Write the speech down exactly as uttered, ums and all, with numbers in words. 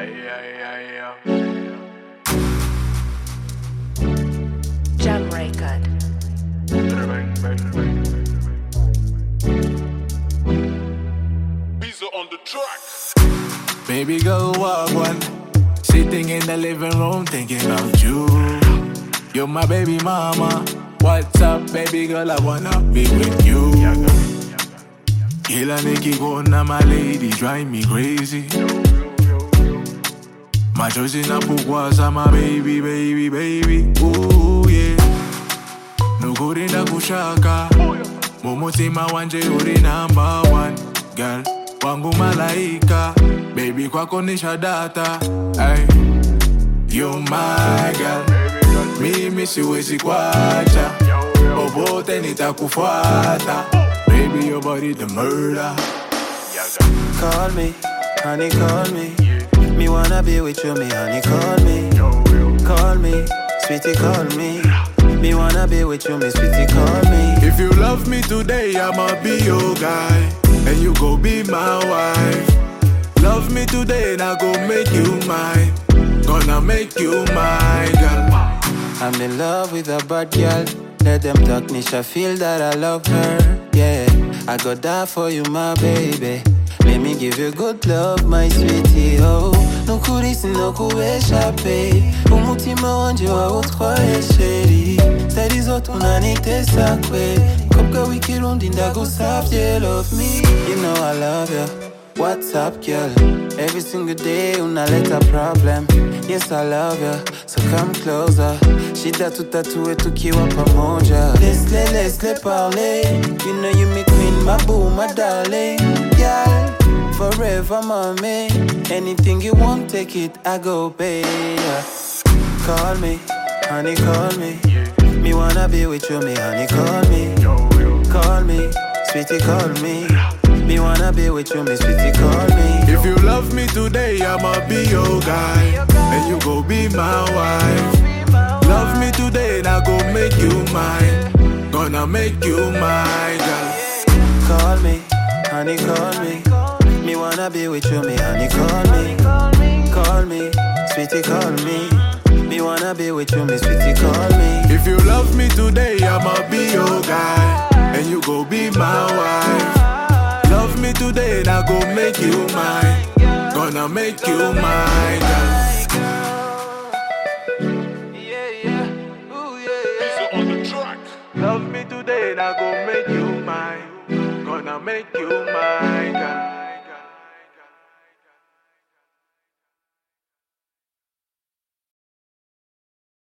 Ay, ay, ay, ay. Jam Record. Pizza on the track. Baby girl, walk one. Sitting in the living room thinking about you. You're my baby mama. What's up, baby girl? I wanna be with you. Kila nikikuona my lady drive me crazy. Machozi napokwaza my baby, baby, baby. Ooh yeah. Nukuri ndakushaka. Mumutima wanje uri number one. Girl, wangu malaika. Baby kwako nisha data. Ay, you my girl. Mimi siwezi kuacha. Popote nitakufuata. Baby, your body the murder. Call me, honey, call me. Me wanna be with you, me honey, call me. Call me, sweetie, call me. Me wanna be with you, me sweetie, call me. If you love me today, I'ma be your guy. And you go be my wife. Love me today, and I go make you mine. Gonna make you my girl. I'm in love with a bad girl. Let them talk, Nisha feel that I love her. Yeah, I go die for you, my baby. Let me give you good love, my sweetie. Oh, no kurisi no kuwesha pay. Umutima wanje wa utwaye sheri. Steady zote unanitesa kwe. Kopka wikirundi ndagusavye, love me. You know I love you. What's up, girl? Every single day unaleta problem. Yes, I love you, so come closer. Shida tutatue tukiwa pamoja. Let's let, let's let parler. You know you me queen, my boo, my darling. Yeah, forever, mommy. Anything you want, take it, I go pay. Yeah. Call me, honey, call me. Me wanna be with you, me honey, call me. Call me, sweetie, call me. Me wanna be with you, me sweetie, call me. If you love me today, I'ma be your guy. And you go be my wife. Love me today, and I go make you mine. Gonna make you my girl. Call me, honey, call me. Me wanna be with you, me honey, call me. Call me, sweetie, call me. Me wanna be with you, me sweetie, call me. If you love me today, I'ma be your guy. And you go be my wife. Love me today, and I go make you mine. Gonna make you my girl. Love me today, and I go make you mine. Gonna make you mine.